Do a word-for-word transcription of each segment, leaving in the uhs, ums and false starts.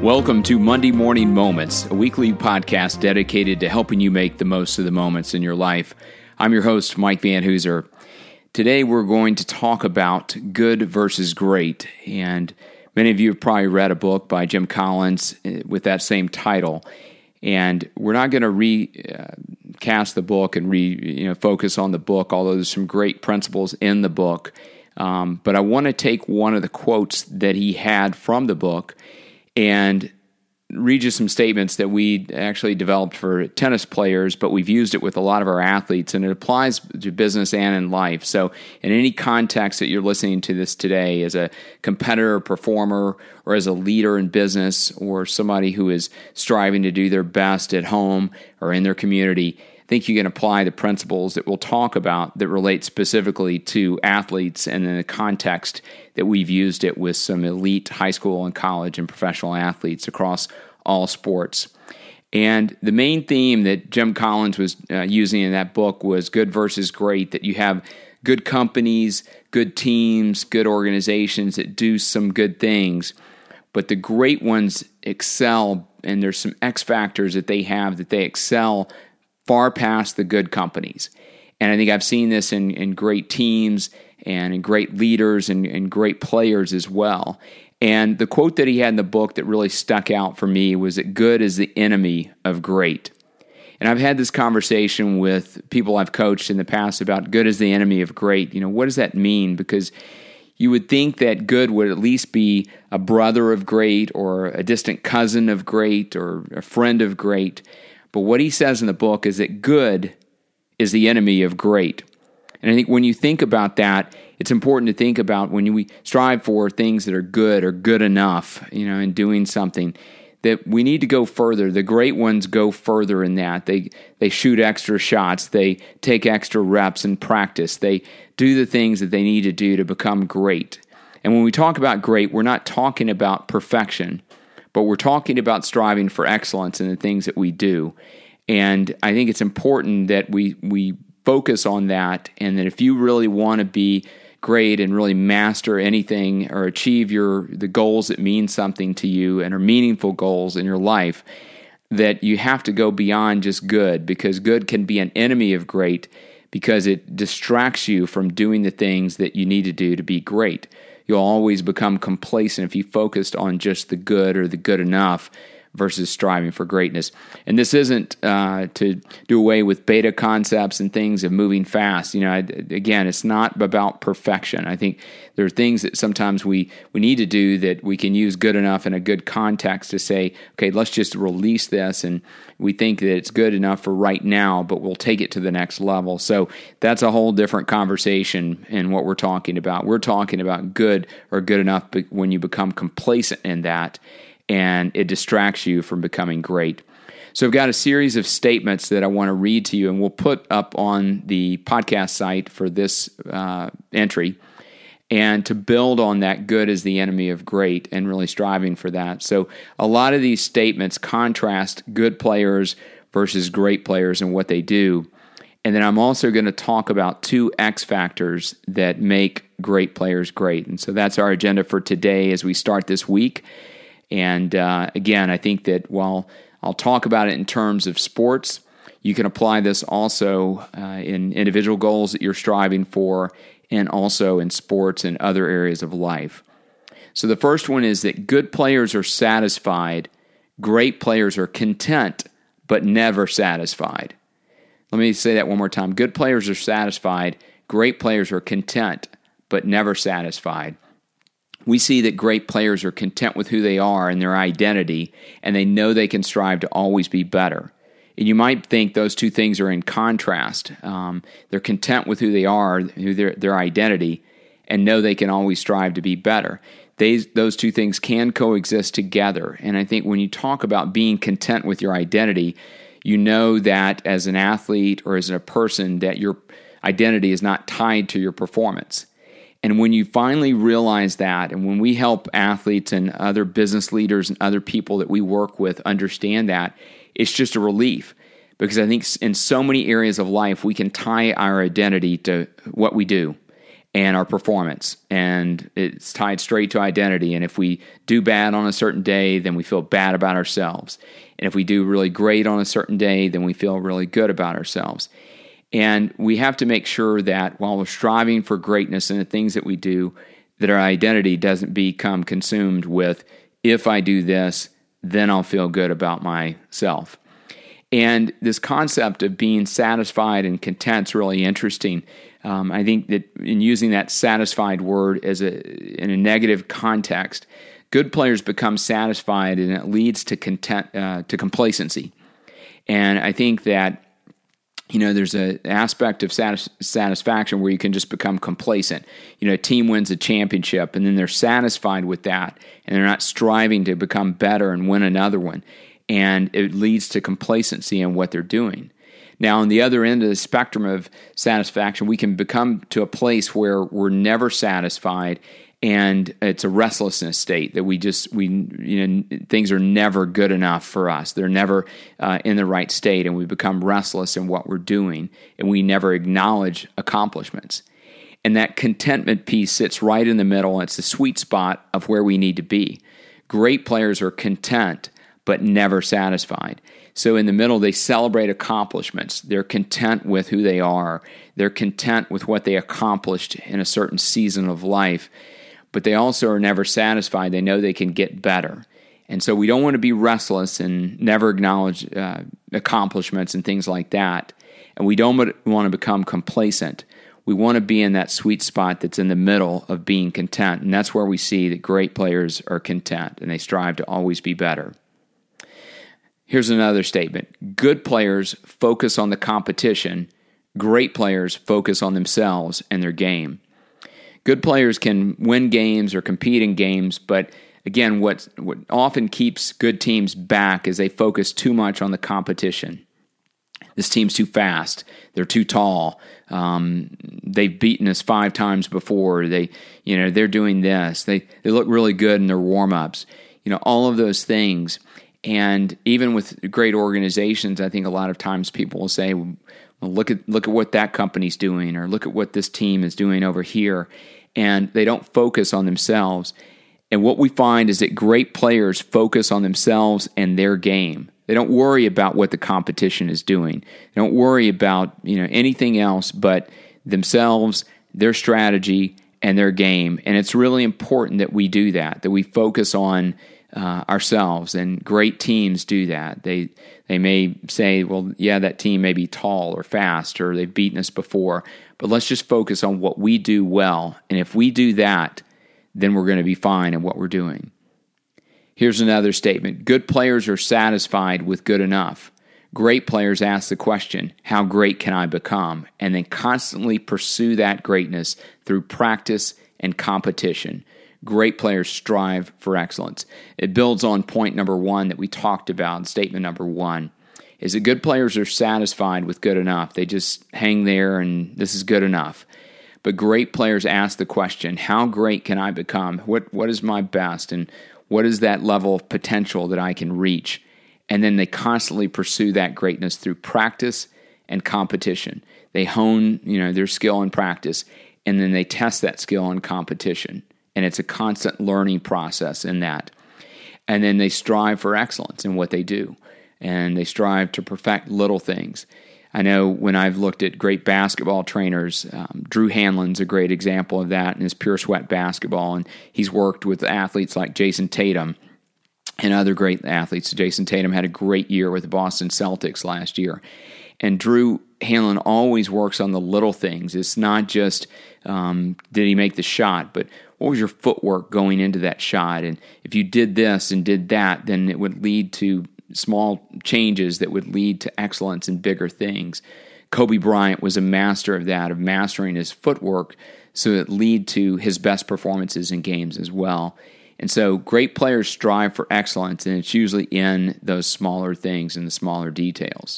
Welcome to Monday Morning Moments, a weekly podcast dedicated to helping you make the most of the moments in your life. I'm your host, Mike Van Hooser. Today we're going to talk about good versus great, and many of you have probably read a book by Jim Collins with that same title, and we're not going to recast the book and re you know focus on the book, although there's some great principles in the book, um, but I want to take one of the quotes that he had from the book and read you some statements that we actually developed for tennis players, but we've used it with a lot of our athletes, and it applies to business and in life. So in any context that you're listening to this today, as a competitor, performer, or as a leader in business, or somebody who is striving to do their best at home or in their community, I think you can apply the principles that we'll talk about that relate specifically to athletes and in the context that we've used it with some elite high school and college and professional athletes across all sports. And the main theme that Jim Collins was uh, using in that book was good versus great, that you have good companies, good teams, good organizations that do some good things, but the great ones excel, and there's some X factors that they have that they excel far past the good companies. And I think I've seen this in, in great teams and in great leaders and, and great players as well. And the quote that he had in the book that really stuck out for me was that good is the enemy of great. And I've had this conversation with people I've coached in the past about good is the enemy of great. You know, what does that mean? Because you would think that good would at least be a brother of great or a distant cousin of great or a friend of great. But what he says in the book is that good is the enemy of great. And I think when you think about that, it's important to think about when we strive for things that are good or good enough, you know, in doing something, that we need to go further. The great ones go further in that. They they shoot extra shots. They take extra reps and practice. They do the things that they need to do to become great. And when we talk about great, we're not talking about perfection, but we're talking about striving for excellence in the things that we do. And I think it's important that we we focus on that, and that if you really want to be great and really master anything or achieve your the goals that mean something to you and are meaningful goals in your life, that you have to go beyond just good, because good can be an enemy of great because it distracts you from doing the things that you need to do to be great. You'll always become complacent if you focused on just the good or the good enough versus striving for greatness. And this isn't uh, to do away with beta concepts and things of moving fast. You know, I, again, it's not about perfection. I think there are things that sometimes we, we need to do that we can use good enough in a good context to say, okay, let's just release this, and we think that it's good enough for right now, but we'll take it to the next level. So that's a whole different conversation in what we're talking about. We're talking about good or good enough when you become complacent in that, and it distracts you from becoming great. So I've got a series of statements that I want to read to you, and we'll put up on the podcast site for this uh, entry, and to build on that good is the enemy of great and really striving for that. So a lot of these statements contrast good players versus great players and what they do. And then I'm also going to talk about two X factors that make great players great. And so that's our agenda for today as we start this week. And uh, again, I think that while I'll talk about it in terms of sports, you can apply this also uh, in individual goals that you're striving for, and also in sports and other areas of life. So the first one is that good players are satisfied, great players are content, but never satisfied. Let me say that one more time. Good players are satisfied, great players are content, but never satisfied. We see that great players are content with who they are and their identity, and they know they can strive to always be better. And you might think those two things are in contrast. Um, they're content with who they are, who their their identity, and know they can always strive to be better. They, those two things can coexist together. And I think when you talk about being content with your identity, you know that as an athlete or as a person that your identity is not tied to your performance. And when you finally realize that, and when we help athletes and other business leaders and other people that we work with understand that, it's just a relief. Because I think in so many areas of life, we can tie our identity to what we do. and our performance. And it's tied straight to identity. And if we do bad on a certain day, then we feel bad about ourselves. And if we do really great on a certain day, then we feel really good about ourselves. And we have to make sure that while we're striving for greatness in the things that we do, that our identity doesn't become consumed with, if I do this, then I'll feel good about myself. And this concept of being satisfied and content is really interesting. Um, I think that in using that satisfied word as a in a negative context, good players become satisfied, and it leads to content uh, to complacency. And I think that you know there's an aspect of satis- satisfaction where you can just become complacent. You know, a team wins a championship, and then they're satisfied with that, and they're not striving to become better and win another one. And it leads to complacency in what they're doing. Now, on the other end of the spectrum of satisfaction, we can become to a place where we're never satisfied, and it's a restlessness state that we just we you know things are never good enough for us. They're never uh, in the right state, and we become restless in what we're doing, and we never acknowledge accomplishments. And that contentment piece sits right in the middle. It's the sweet spot of where we need to be. Great players are content, but never satisfied. So in the middle, they celebrate accomplishments. They're content with who they are. They're content with what they accomplished in a certain season of life. But they also are never satisfied. They know they can get better. And so we don't want to be restless and never acknowledge uh, accomplishments and things like that. And we don't want to become complacent. We want to be in that sweet spot that's in the middle of being content. And that's where we see that great players are content and they strive to always be better. Here's another statement. Good players focus on the competition. Great players focus on themselves and their game. Good players can win games or compete in games, but again, what, what often keeps good teams back is they focus too much on the competition. This team's too fast. They're too tall. Um, they've beaten us five times before. They, you know, they're doing this. They they look really good in their warm-ups. You know, all of those things. And even with great organizations, I think a lot of times people will say, well, look at look at what that company's doing, or look at what this team is doing over here. And they don't focus on themselves. And what we find is that great players focus on themselves and their game. They don't worry about what the competition is doing. They don't worry about, you know, anything else but themselves, their strategy, and their game. And it's really important that we do that, that we focus on Uh, ourselves, and great teams do that. They they may say, well, yeah, that team may be tall or fast, or they've beaten us before, but let's just focus on what we do well. And if we do that, then we're going to be fine in what we're doing. Here's another statement. Good players are satisfied with good enough. Great players ask the question, how great can I become? And then constantly pursue that greatness through practice and competition. Great players strive for excellence. It builds on point number one that we talked about, statement number one, is that good players are satisfied with good enough. They just hang there and this is good enough. But great players ask the question, how great can I become? What What is my best? And what is that level of potential that I can reach? And then they constantly pursue that greatness through practice and competition. They hone, you know, their skill in practice, and then they test that skill in competition. And it's a constant learning process in that. And then they strive for excellence in what they do. And they strive to perfect little things. I know when I've looked at great basketball trainers, um, Drew Hanlon's a great example of that in his Pure Sweat basketball. And he's worked with athletes like Jason Tatum and other great athletes. Jason Tatum had a great year with the Boston Celtics last year. And Drew Hanlon always works on the little things. It's not just, um, did he make the shot, but what was your footwork going into that shot? And if you did this and did that, then it would lead to small changes that would lead to excellence in bigger things. Kobe Bryant was a master of that, of mastering his footwork so it lead to his best performances in games as well. And so great players strive for excellence, and it's usually in those smaller things and the smaller details.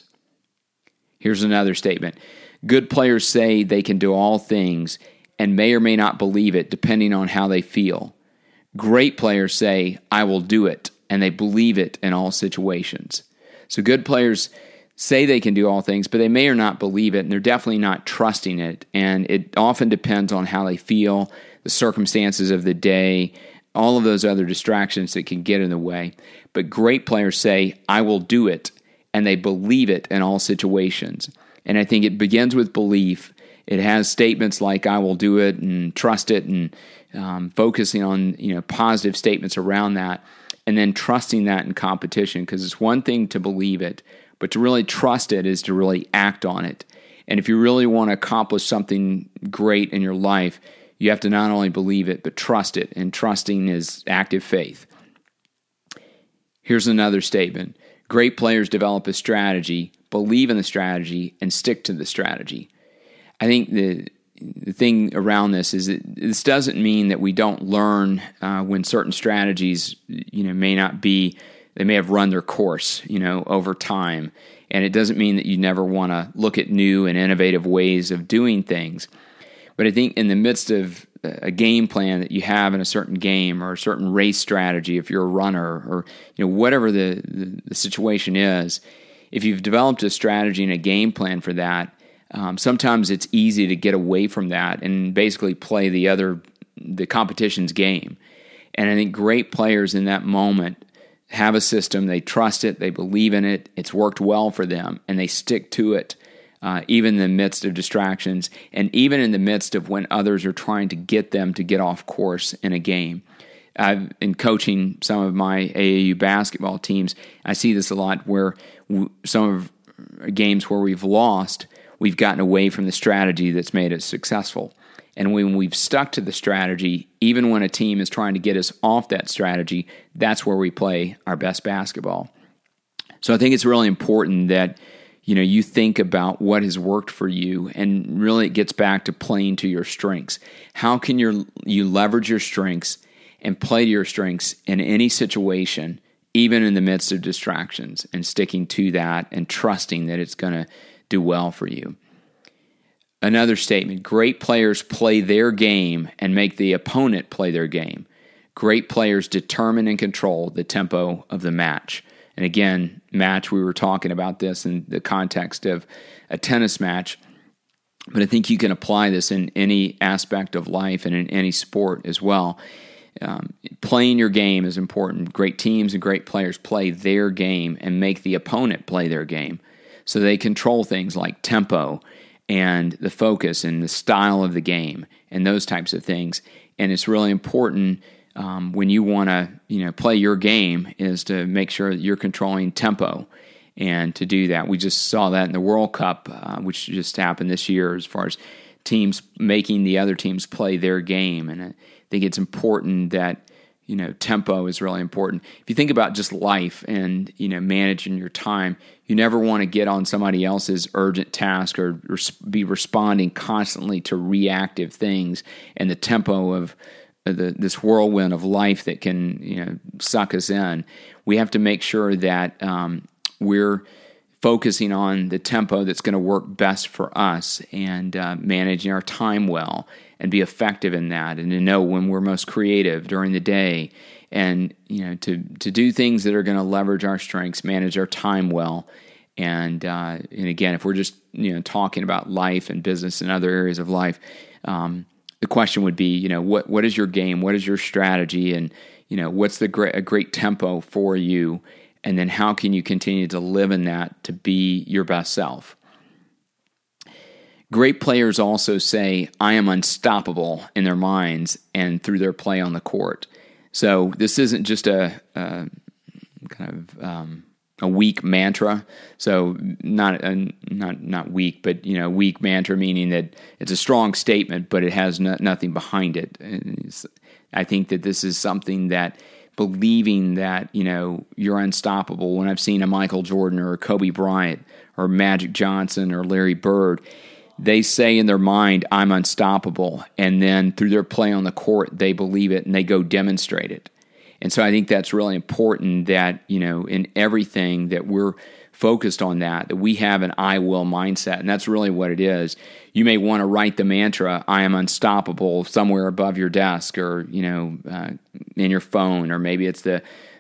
Here's another statement. Good players say they can do all things and may or may not believe it depending on how they feel. Great players say, I will do it, and they believe it in all situations. So good players, say they can do all things, but they may or not believe it, and they're definitely not trusting it. And it often depends on how they feel, the circumstances of the day, all of those other distractions that can get in the way. But great players say, I will do it, and they believe it in all situations. And I think it begins with belief. It has statements like, I will do it, and trust it, and um, focusing on, you know, positive statements around that, and then trusting that in competition, because it's one thing to believe it, but to really trust it is to really act on it. And if you really want to accomplish something great in your life, you have to not only believe it, but trust it. And trusting is active faith. Here's another statement. Great players develop a strategy, believe in the strategy, and stick to the strategy. I think the the thing around this is that this doesn't mean that we don't learn uh, when certain strategies, you know, may not be, they may have run their course, you know, over time. And it doesn't mean that you never want to look at new and innovative ways of doing things. But I think in the midst of a game plan that you have in a certain game or a certain race strategy, if you're a runner or, you know, whatever the, the, the situation is, if you've developed a strategy and a game plan for that, um, sometimes it's easy to get away from that and basically play the other, the competition's game. And I think great players in that moment have a system, they trust it, they believe in it, it's worked well for them, and they stick to it. Uh, even in the midst of distractions, and even in the midst of when others are trying to get them to get off course in a game. I've been coaching some of my A A U basketball teams. I see this a lot where w- some of games where we've lost, we've gotten away from the strategy that's made us successful. And when we've stuck to the strategy, even when a team is trying to get us off that strategy, that's where we play our best basketball. So I think it's really important that you know, you think about what has worked for you, and really it gets back to playing to your strengths. How can you you leverage your strengths and play to your strengths in any situation, even in the midst of distractions, and sticking to that and trusting that it's going to do well for you? Another statement, great players play their game and make the opponent play their game. Great players determine and control the tempo of the match. And again, match, we were talking about this in the context of a tennis match, but I think you can apply this in any aspect of life and in any sport as well. Um, playing your game is important. Great teams and great players play their game and make the opponent play their game. So they control things like tempo and the focus and the style of the game and those types of things. And it's really important Um, when you want to, you know, play your game, is to make sure that you're controlling tempo. And to do that, we just saw that in the World Cup, uh, which just happened this year, as far as teams making the other teams play their game. And I think it's important that, you know, tempo is really important. If you think about just life and, you know, managing your time, you never want to get on somebody else's urgent task or res- be responding constantly to reactive things and the tempo of The, this whirlwind of life that can, you know, suck us in. We have to make sure that um, we're focusing on the tempo that's going to work best for us, and uh, managing our time well and be effective in that, and to know when we're most creative during the day, and you know, to to do things that are going to leverage our strengths, manage our time well. And uh, and again, if we're just, you know, talking about life and business and other areas of life, um, the question would be, you know, what what is your game? What is your strategy? And, you know, what's the great, a great tempo for you? And then how can you continue to live in that to be your best self? Great players also say, I am unstoppable in their minds and through their play on the court. So this isn't just a, a kind of um, a weak mantra. So not uh, not not weak, but, you know, weak mantra meaning that it's a strong statement, but it has no, nothing behind it. It's, I think that this is something that, believing that, you know, you're unstoppable. When I've seen a Michael Jordan or a Kobe Bryant or Magic Johnson or Larry Bird, they say in their mind, I'm unstoppable. And then through their play on the court, they believe it and they go demonstrate it. And so I think that's really important that, you know, in everything that we're focused on that, that we have an I will mindset. And that's really what it is. You may want to write the mantra, I am unstoppable, somewhere above your desk or, you know, uh, in your phone, or maybe it's the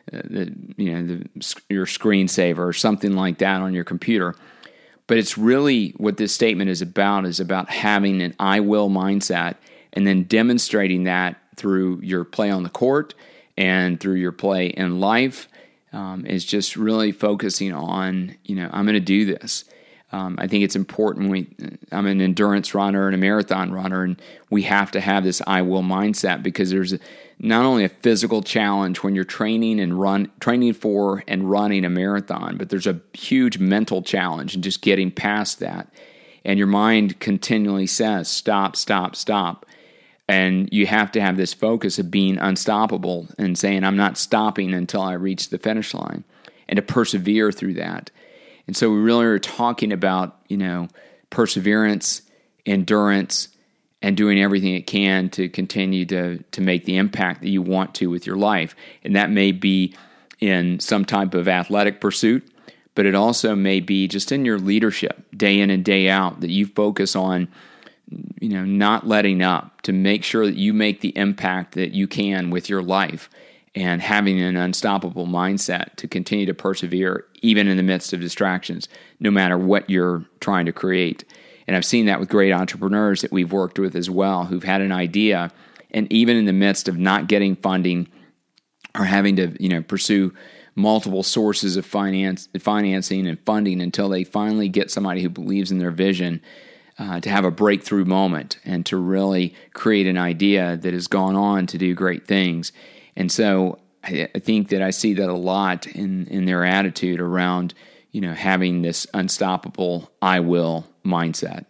uh, the you know the, your screensaver or something like that on your computer. But it's really what this statement is about is about having an I will mindset and then demonstrating that through your play on the court and through your play in life. Um, is just really focusing on, you know, I'm going to do this. Um, I think it's important. We, I'm an endurance runner and a marathon runner, and we have to have this I will mindset because there's a, not only a physical challenge when you're training and run, training for and running a marathon, but there's a huge mental challenge in just getting past that. And your mind continually says, stop, stop, stop. And you have to have this focus of being unstoppable and saying, I'm not stopping until I reach the finish line, and to persevere through that. And so we really are talking about, you know, perseverance, endurance, and doing everything it can to continue to, to make the impact that you want to with your life. And that may be in some type of athletic pursuit, but it also may be just in your leadership, day in and day out, that you focus on, you know, not letting up to make sure that you make the impact that you can with your life and having an unstoppable mindset to continue to persevere even in the midst of distractions, no matter what you're trying to create. And I've seen that with great entrepreneurs that we've worked with as well, who've had an idea, and even in the midst of not getting funding or having to, you know, pursue multiple sources of finance, financing and funding until they finally get somebody who believes in their vision, Uh, to have a breakthrough moment and to really create an idea that has gone on to do great things. And so I, I think that I see that a lot in, in their attitude around, you know, having this unstoppable I will mindset.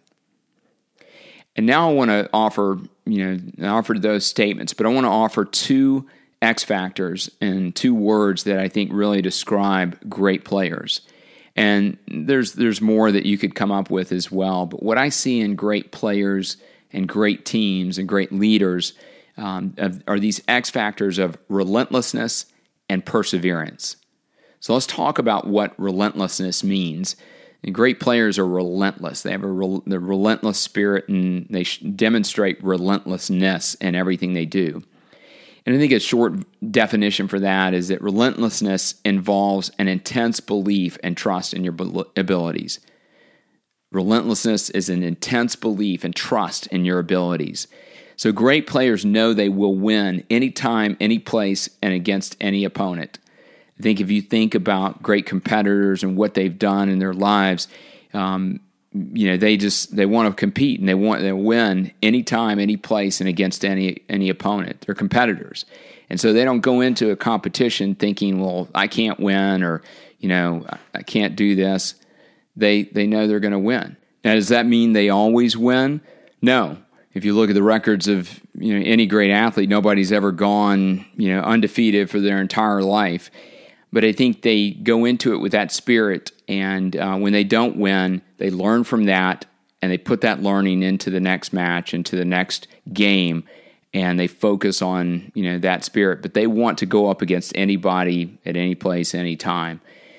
And now I want to offer, you know, I offered those statements, but I want to offer two X factors and two words that I think really describe great players. And there's there's more that you could come up with as well. But what I see in great players and great teams and great leaders um, are these X factors of relentlessness and perseverance. So let's talk about what relentlessness means. And great players are relentless. They have a re- the relentless spirit, and they sh- demonstrate relentlessness in everything they do. And I think a short definition for that is that relentlessness involves an intense belief and trust in your abilities. Relentlessness is an intense belief and trust in your abilities. So great players know they will win anytime, any place, and against any opponent. I think if you think about great competitors and what they've done in their lives, um, you know, they just, they want to compete and they want to win anytime, any place, and against any any opponent. They're competitors. And so they don't go into a competition thinking, well, I can't win, or, you know, I can't do this. They they know they're going to win. Now, does that mean they always win? No. If you look at the records of, you know, any great athlete, nobody's ever gone, you know, undefeated for their entire life. But I think they go into it with that spirit, and uh, when they don't win, they learn from that, and they put that learning into the next match, into the next game, and they focus on, you know, that spirit. But they want to go up against anybody at any place, any time.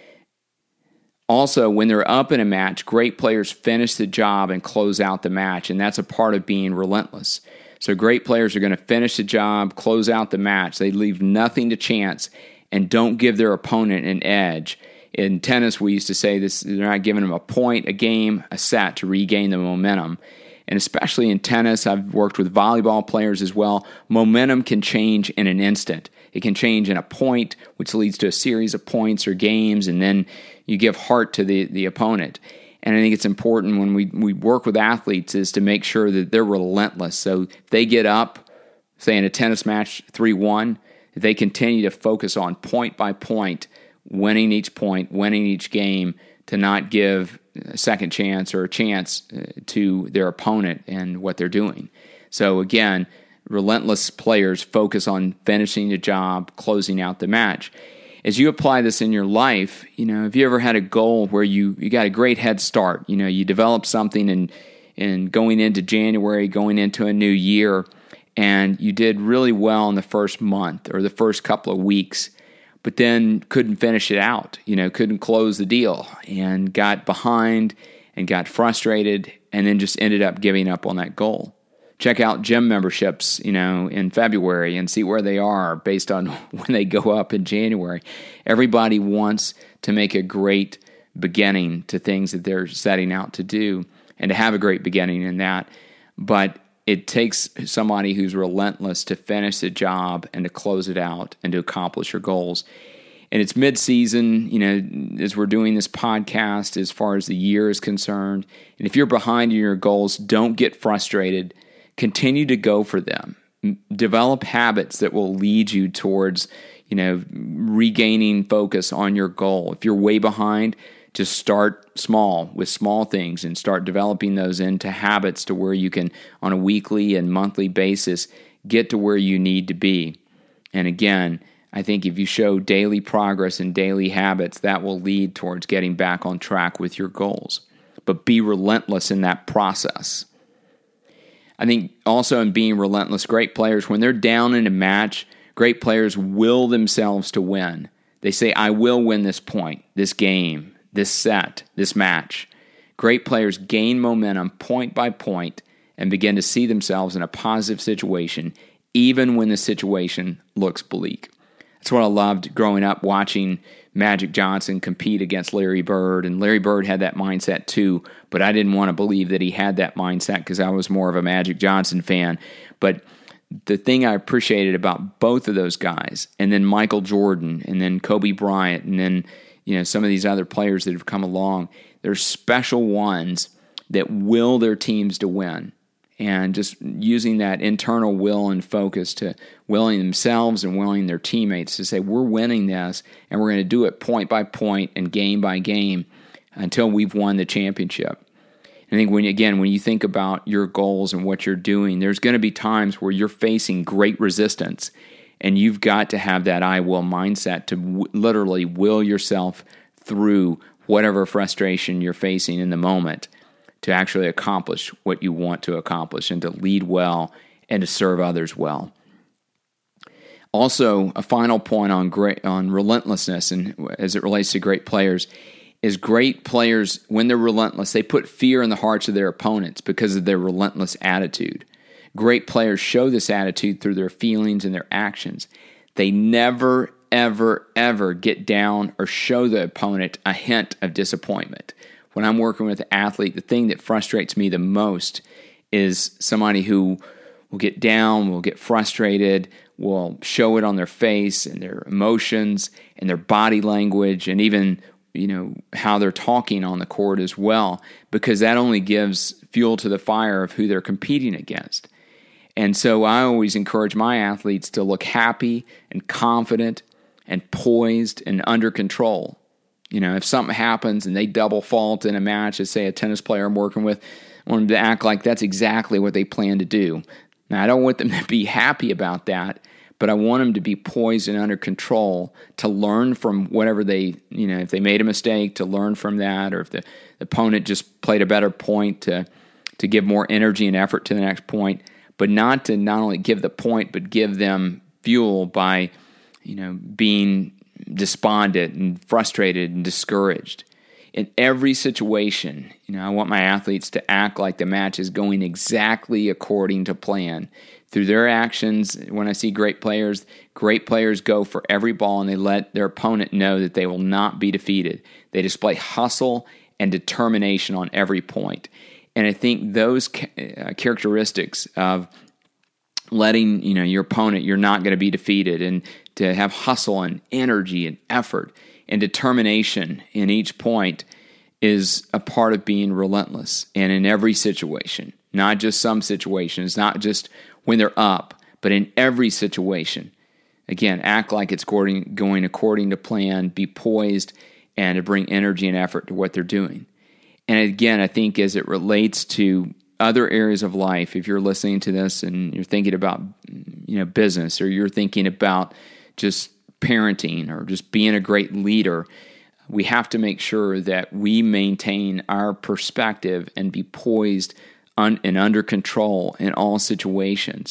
Also, when they're up in a match, great players finish the job and close out the match, and that's a part of being relentless. So great players are going to finish the job, close out the match. They leave nothing to chance and don't give their opponent an edge. In tennis, we used to say this: they're not giving them a point, a game, a set to regain the momentum. And especially in tennis, I've worked with volleyball players as well. Momentum can change in an instant. It can change in a point, which leads to a series of points or games, and then you give heart to the, the opponent. And I think it's important when we, we work with athletes is to make sure that they're relentless. So if they get up, say in a tennis match, three one, they continue to focus on point by point, winning each point, winning each game, to not give a second chance or a chance to their opponent and what they're doing. So again, relentless players focus on finishing the job, closing out the match. As you apply this in your life, you know, have you ever had a goal where you, you got a great head start? You know, you developed something and and going into January, going into a new year, and you did really well in the first month or the first couple of weeks, but then couldn't finish it out, you know, couldn't close the deal and got behind and got frustrated and then just ended up giving up on that goal. check out gym memberships, you know, in February and see where they are based on when they go up in January. Everybody wants to make a great beginning to things that they're setting out to do and to have a great beginning in that. But it takes somebody who's relentless to finish the job and to close it out and to accomplish your goals. And it's mid-season, you know, as we're doing this podcast, as far as the year is concerned. And if you're behind in your goals, don't get frustrated. Continue to go for them. Develop habits that will lead you towards, you know, regaining focus on your goal. If you're way behind, just start small with small things and start developing those into habits to where you can, on a weekly and monthly basis, get to where you need to be. And again, I think if you show daily progress and daily habits, that will lead towards getting back on track with your goals. But be relentless in that process. I think also in being relentless, great players, when they're down in a match, great players will themselves to win. They say, I will win this point, this game, this set, this match. Great players gain momentum point by point and begin to see themselves in a positive situation, even when the situation looks bleak. That's what I loved growing up, watching Magic Johnson compete against Larry Bird. And Larry Bird had that mindset too, but I didn't want to believe that he had that mindset because I was more of a Magic Johnson fan. But the thing I appreciated about both of those guys, and then Michael Jordan, and then Kobe Bryant, and then you know some of these other players that have come along, they're special ones that will their teams to win. And just using that internal will and focus to willing themselves and willing their teammates to say, we're winning this, and we're going to do it point by point and game by game until we've won the championship. I think, when again, when you think about your goals and what you're doing, there's going to be times where you're facing great resistance, and you've got to have that I will mindset to w- literally will yourself through whatever frustration you're facing in the moment, to actually accomplish what you want to accomplish and to lead well and to serve others well. Also, a final point on great on relentlessness and as it relates to great players is great players, when they're relentless, they put fear in the hearts of their opponents because of their relentless attitude. Great players show this attitude through their feelings and their actions. They never, ever, ever get down or show the opponent a hint of disappointment. When I'm working with an athlete, the thing that frustrates me the most is somebody who will get down, will get frustrated, will show it on their face and their emotions and their body language and even, you know, how they're talking on the court as well, because that only gives fuel to the fire of who they're competing against. And so I always encourage my athletes to look happy and confident and poised and under control. You know, if something happens and they double fault in a match, as say a tennis player I'm working with, I want them to act like that's exactly what they plan to do. Now, I don't want them to be happy about that, but I want them to be poised and under control to learn from whatever they, you know, if they made a mistake, to learn from that, or if the, the opponent just played a better point, to to give more energy and effort to the next point, but not to not only give the point, but give them fuel by, you know, being despondent and frustrated and discouraged. In every situation, you know, I want my athletes to act like the match is going exactly according to plan. Through their actions, when I see great players, great players go for every ball and they let their opponent know that they will not be defeated. They display hustle and determination on every point. And I think those ca- characteristics of letting, you know, your opponent, you're not going to be defeated, and to have hustle and energy and effort and determination in each point is a part of being relentless. And in every situation, not just some situations, not just when they're up, but in every situation. Again, act like it's going, going according to plan, be poised, and to bring energy and effort to what they're doing. And again, I think as it relates to other areas of life, if you're listening to this and you're thinking about, you know, business, or you're thinking about just parenting or just being a great leader, we have to make sure that we maintain our perspective and be poised un- and under control in all situations.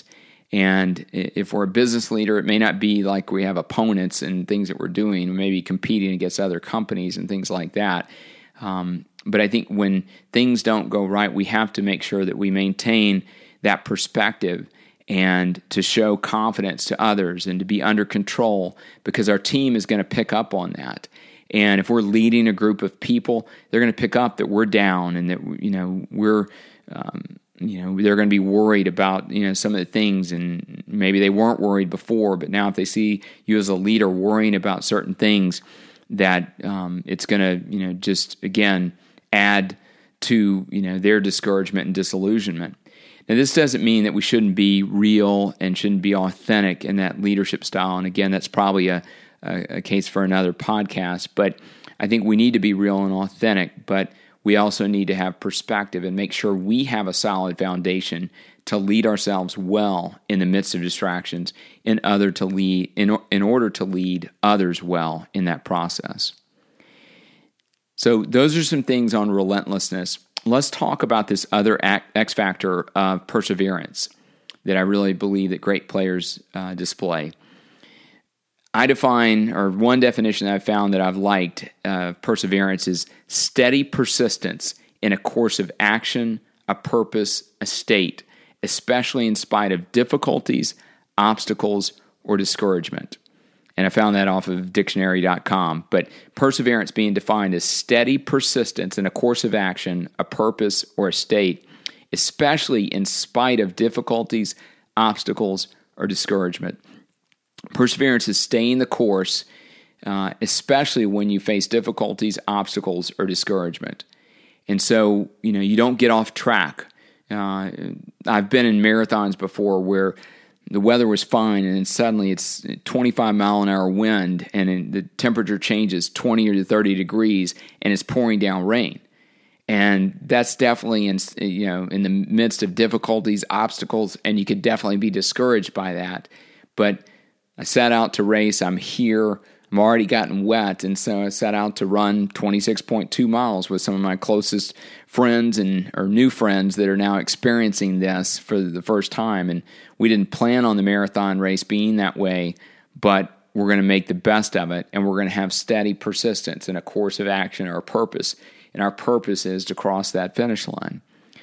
And if we're a business leader, it may not be like we have opponents and things that we're doing, maybe competing against other companies and things like that. Um, but I think when things don't go right, we have to make sure that we maintain that perspective and to show confidence to others and to be under control, because our team is going to pick up on that. And if we're leading a group of people, they're going to pick up that we're down and that, you know, we're, um, you know, they're going to be worried about, you know, some of the things, and maybe they weren't worried before, but now if they see you as a leader worrying about certain things, that um, it's going to, you know, just, again, add to, you know, their discouragement and disillusionment. Now, this doesn't mean that we shouldn't be real and shouldn't be authentic in that leadership style. And again, that's probably a, a, a case for another podcast. But I think we need to be real and authentic, but we also need to have perspective and make sure we have a solid foundation to lead ourselves well in the midst of distractions, in other to lead in, in order to lead others well in that process. So those are some things on relentlessness. Let's talk about this other X factor of perseverance that I really believe that great players uh, display. I define, or one definition that I've found that I've liked, uh, perseverance is steady persistence in a course of action, a purpose, a state, especially in spite of difficulties, obstacles, or discouragement. And I found that off of dictionary dot com. But perseverance being defined as steady persistence in a course of action, a purpose, or a state, especially in spite of difficulties, obstacles, or discouragement. Perseverance is staying the course, uh, especially when you face difficulties, obstacles, or discouragement. And so, you know, you don't get off track. Uh, I've been in marathons before where the weather was fine, and then suddenly it's twenty-five mile an hour wind, and the temperature changes twenty or thirty degrees, and it's pouring down rain. And that's definitely in, you know, in the midst of difficulties, obstacles, and you could definitely be discouraged by that. But I set out to race. I'm here. I'm already gotten wet, and so I set out to run twenty-six point two miles with some of my closest friends and or new friends that are now experiencing this for the first time. And we didn't plan on the marathon race being that way, but we're going to make the best of it, and we're going to have steady persistence in a course of action or a purpose. And our purpose is to cross that finish line.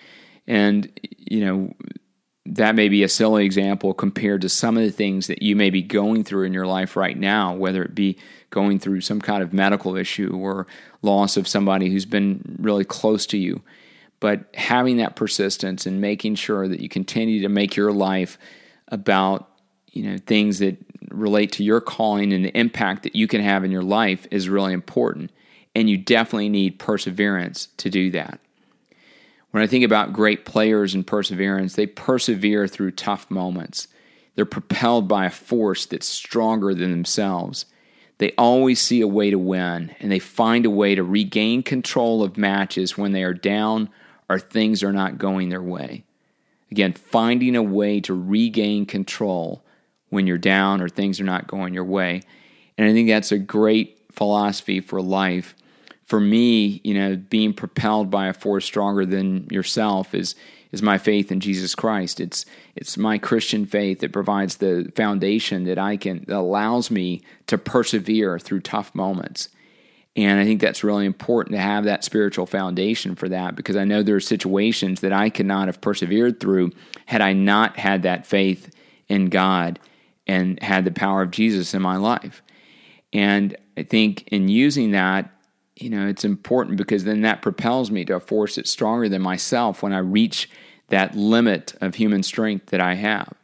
And, you know, that may be a silly example compared to some of the things that you may be going through in your life right now, whether it be going through some kind of medical issue or loss of somebody who's been really close to you. But having that persistence and making sure that you continue to make your life about, you know, things that relate to your calling and the impact that you can have in your life is really important. And you definitely need perseverance to do that. When I think about great players and perseverance, they persevere through tough moments. They're propelled by a force that's stronger than themselves. They always see a way to win, and they find a way to regain control of matches when they are down or things are not going their way. Again, finding a way to regain control when you're down or things are not going your way. And I think that's a great philosophy for life. For me, you know, being propelled by a force stronger than yourself is is my faith in Jesus Christ. It's it's my Christian faith that provides the foundation that I can that allows me to persevere through tough moments. And I think that's really important to have that spiritual foundation for that, because I know there are situations that I could not have persevered through had I not had that faith in God and had the power of Jesus in my life. And I think in using that, you know, it's important because then that propels me to a force that's stronger than myself when I reach that limit of human strength that I have.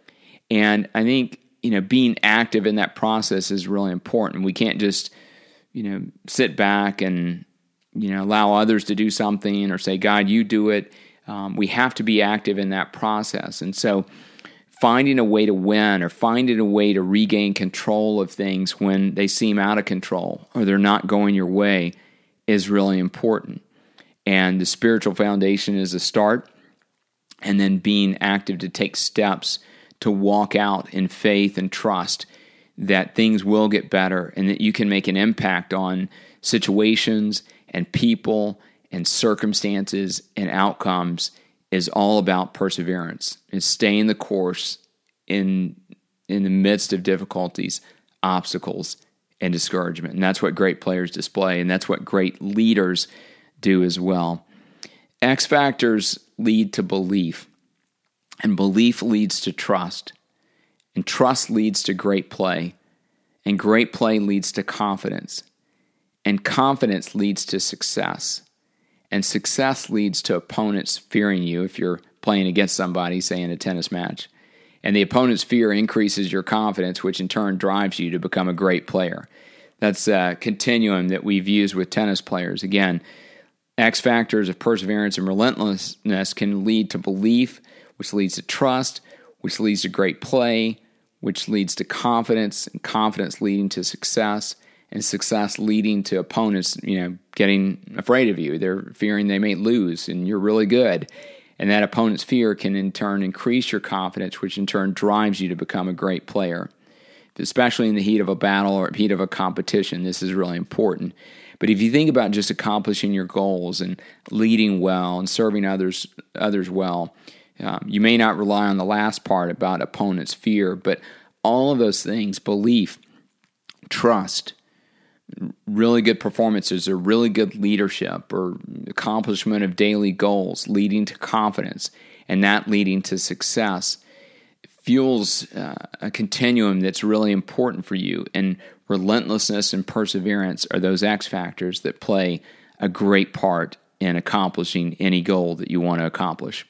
And I think, you know, being active in that process is really important. We can't just, you know, sit back and, you know, allow others to do something or say, God, you do it. Um, we have to be active in that process. And so finding a way to win or finding a way to regain control of things when they seem out of control or they're not going your way is really important. And the spiritual foundation is a start, and then being active to take steps to walk out in faith and trust that things will get better and that you can make an impact on situations and people and circumstances and outcomes is all about perseverance. It's staying the course in in the midst of difficulties, obstacles, and discouragement. And that's what great players display, and that's what great leaders do as well. X factors lead to belief. And belief leads to trust. And trust leads to great play. And great play leads to confidence. And confidence leads to success. And success leads to opponents fearing you if you're playing against somebody, say in a tennis match. And the opponent's fear increases your confidence, which in turn drives you to become a great player. That's a continuum that we've used with tennis players. Again, X factors of perseverance and relentlessness can lead to belief, which leads to trust, which leads to great play, which leads to confidence, and confidence leading to success, and success leading to opponents, you know, getting afraid of you. They're fearing they may lose, and you're really good. And that opponent's fear can in turn increase your confidence, which in turn drives you to become a great player. Especially in the heat of a battle or heat of a competition, this is really important. But if you think about just accomplishing your goals and leading well and serving others others well, um, you may not rely on the last part about opponent's fear, but all of those things, belief, trust, really good performances or really good leadership or accomplishment of daily goals leading to confidence and that leading to success fuels uh, a continuum that's really important for you. And relentlessness and perseverance are those X factors that play a great part in accomplishing any goal that you want to accomplish.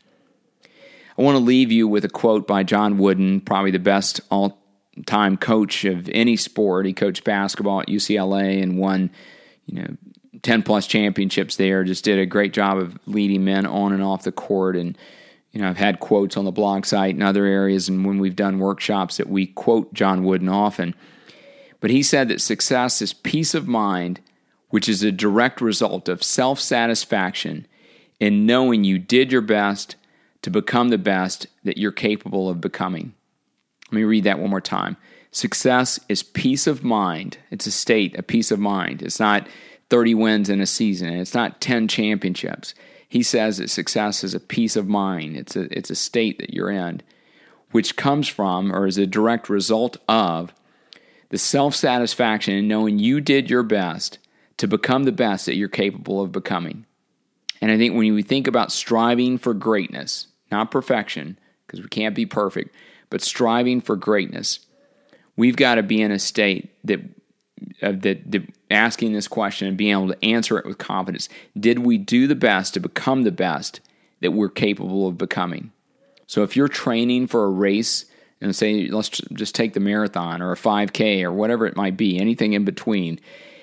I want to leave you with a quote by John Wooden, probably the best all-time coach of any sport. He coached basketball at U C L A and won, you know, ten plus championships there. Just did a great job of leading men on and off the court. And you know, I've had quotes on the blog site and other areas, and when we've done workshops that we quote John Wooden often. But he said that success is peace of mind, which is a direct result of self-satisfaction in knowing you did your best to become the best that you're capable of becoming. Let me read that one more time. Success is peace of mind. It's a state, a peace of mind. It's not thirty wins in a season, and it's not ten championships. He says that success is a peace of mind. It's a, it's a state that you're in, which comes from or is a direct result of the self-satisfaction in knowing you did your best to become the best that you're capable of becoming. And I think when we think about striving for greatness, not perfection, because we can't be perfect, but striving for greatness, we've got to be in a state that, uh, that, that asking this question and being able to answer it with confidence. Did we do the best to become the best that we're capable of becoming? So if you're training for a race, and say, let's just take the marathon or a five K or whatever it might be, anything in between,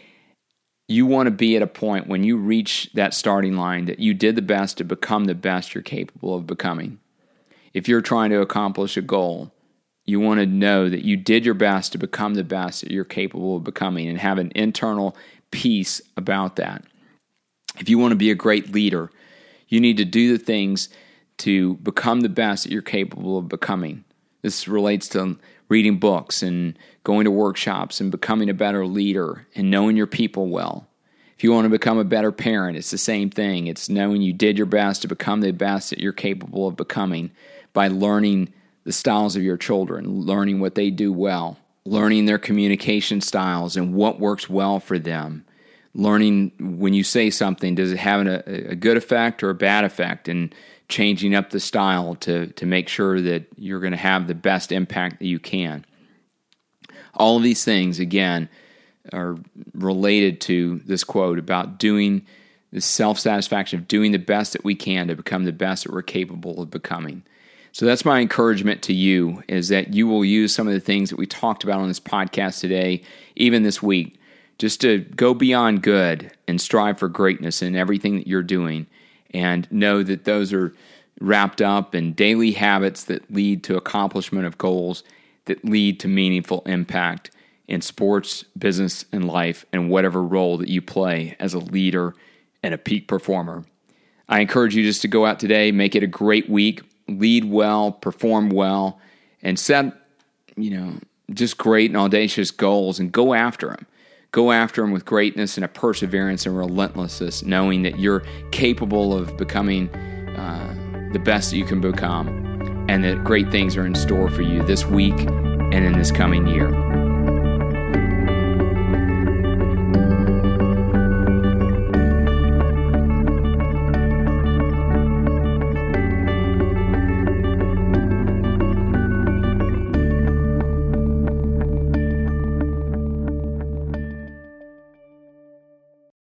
you want to be at a point when you reach that starting line that you did the best to become the best you're capable of becoming. If you're trying to accomplish a goal, you want to know that you did your best to become the best that you're capable of becoming and have an internal peace about that. If you want to be a great leader, you need to do the things to become the best that you're capable of becoming. This relates to reading books and going to workshops and becoming a better leader and knowing your people well. If you want to become a better parent, it's the same thing. It's knowing you did your best to become the best that you're capable of becoming by learning the styles of your children, learning what they do well, learning their communication styles and what works well for them, learning when you say something, does it have a, a good effect or a bad effect, and changing up the style to, to make sure that you're going to have the best impact that you can. All of these things, again, are related to this quote about doing the self-satisfaction of doing the best that we can to become the best that we're capable of becoming. So that's my encouragement to you, is that you will use some of the things that we talked about on this podcast today, even this week, just to go beyond good and strive for greatness in everything that you're doing, and know that those are wrapped up in daily habits that lead to accomplishment of goals, that lead to meaningful impact in sports, business, and life, and whatever role that you play as a leader and a peak performer. I encourage you just to go out today, make it a great week, lead well, perform well, and set, you know, just great and audacious goals and go after them. Go after them with greatness and a perseverance and relentlessness, knowing that you're capable of becoming uh, the best that you can become, and that great things are in store for you this week and in this coming year.